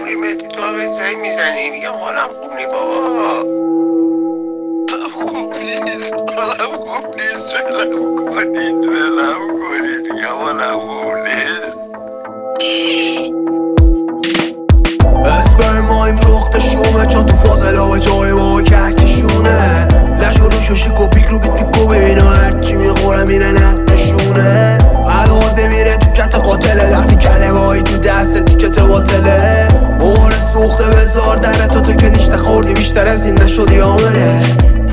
خوبی مهدی؟ تو هم زنگ میزنی میگم حالم خوب نی بابا. پلیز حالم خوب نیست، ولم کنید میگم حالم خوب نیست. اسپرم مایم جختشونه چون تو فاصله و جای ما کهکشونه لش و روش و شک و پیک رو بیت میکو ببینم هرچی میخورم میره نقشونه الان نمیره تو کت قاتله وقتی کلمه هایی تو دست تیکت باطله مغار سوخته بذار دره تو که نیش نخوردی بیشتر از این نشدی آمنه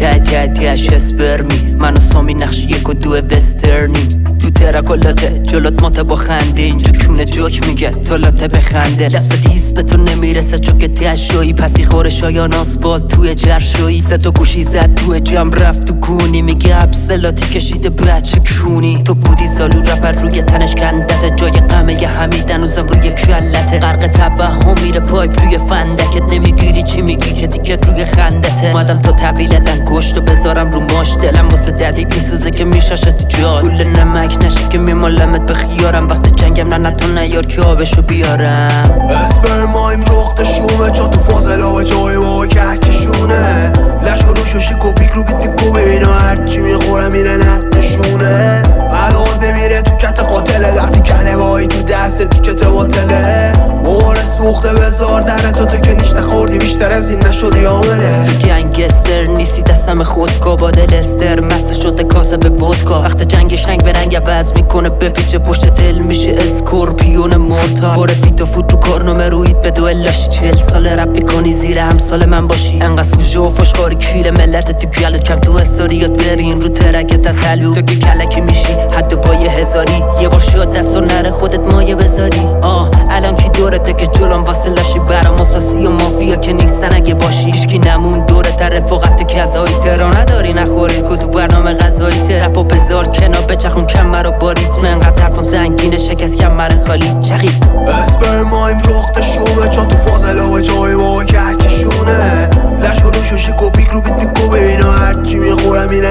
تش اسپرمی منو سامی نقش 1 و 2 وسترنی تو ترکلاته جلات ماته با خنده اینجا کونه جوک میگه تلاته بخنده لفظت هیس به تو نمیرسه چون که تشایی پسی خور شایان آسفالت توی جرشایی سه گوشی زد توی جمع رفت تو کونی میگه ابسلاتی کشیده بچه کونی تو بودی سالو رپر روی تنش کندته جای غمه ی حمید هنوزم روی کلته غرق توهم میره پایپ روی فندکت نمیگیری چی میگی که تیکت روی خندته مادم تو طویلتن گشتو بذارم رو ماش دلم واسه دردید میسوزه که میشاشه تو جاد گل نمک نشه که میمالمت به خیارم وقت جنگم نه تو نیار که آبشو بیارم اسپرم مایم جختشونه چون تو فاصله و جای ما کهکشونه لش و روش و شک و پیک رو بیت میکو ببینم هرچی میخورم میره نقشونه الان نمیره تو کت قاتله وقتی کلمه هایی تو دست تیکت باطله مغار سوخته بذار دره تو که نیش نخوردی بیشتر از این نشدی آمنه گنگستر نیستی دستم خودکا با دلستر مست شده کاسه به ودکا وقت جنگش رنگ به رنگ عوض میکنه بپیچه پشت دل میشه اسکورپیون مرتا باره فیت و فوت رو کارنامه رویت به دوئل لاشی 40 سال رپ میکنی زیر همسال من باشی انقدر سوژه و فشخاری کیل ملت تو گلت کم تو استوریات برین رو ترکت تلو تو که کلکی میشی حتی با 1000 یه بار شد دست و نره خودت مایه بذاری الان کی دورته که جلوم واسه لاشی برام اساسی و مافیا که نیستن اگه باشی هیچکی نمون دوره تر رفاقت کذایی ترا نداری نخورید که تو برنامه غذایی ترپو بذار کنار بچخون کمر و با ریتم انقدر حرفم زنگینه شکست کمر خالی چخید اسپرم مایم جختشونه چون تو فاصله و جای ما کهکشونه لش و روش و شک و پیک رو بیت میکو ببینم هرچی میخورم میره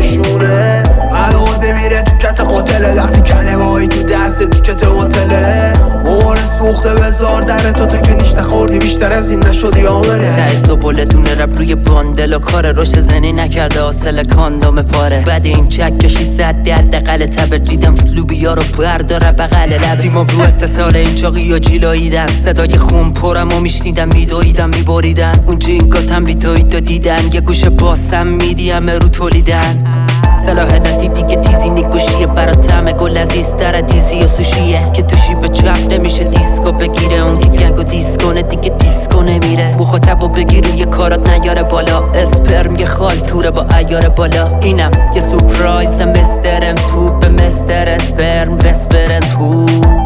نقشونه الان نمیره تو کت قاتله وقتی کلمه هایی تو دست تیکت باطله مغار سوخته بذار دره تو که نیش نخوردی بیشتر از این نشدی آمنه تایز و بلدونه رب روی باندل و کار رشد زنی نکرده حاصل کاندام پاره بعد این چک کشی 100 دقل تبر دیدم فلوبیا رو برداره بغل لازیمم رو اتصال این چاقی و جیلاییدن صدای خون پرم و میشنیدم میدویدم میبریدن اون جینگاتم بیتوید و دیدن یه گوشه باسم میدی همه رو تولیدن سلاحلتی دیگه تیزی نیگوشیه برا طعم گل عزیز در دیزی و سوشیه که توشی به چپ نمیشه دیسکو بگیره اون که گنگو دیسکونه دیگه دیسکو نمیره مخاطبو بگیر یه کارات نیاره بالا اسپرم یه خال توره با عیار بالا اینم یه سورپرایز مسترم تو به مستر اسپرم بسپرن تو